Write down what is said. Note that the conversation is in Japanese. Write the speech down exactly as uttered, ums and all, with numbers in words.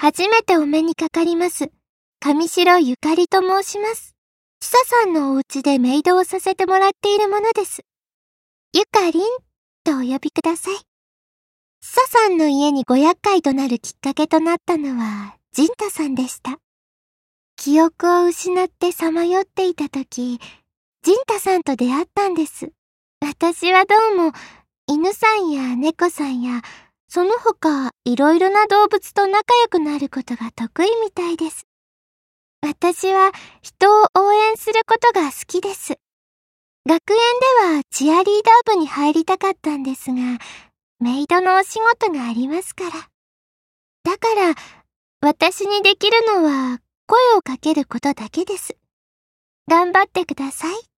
初めてお目にかかります。上白ゆかりと申します。ちささんのお家でメイドをさせてもらっているものです。ゆかりんとお呼びください。ちささんの家にご厄介となるきっかけとなったのは、ジンタさんでした。記憶を失ってさまよっていたとき、ジンタさんと出会ったんです。私はどうも、犬さんや猫さんや、その他いろいろな動物と仲良くなることが得意みたいです。私は人を応援することが好きです。学園ではチアリーダー部に入りたかったんですが、メイドのお仕事がありますから。だから、私にできるのは声をかけることだけです。頑張ってください。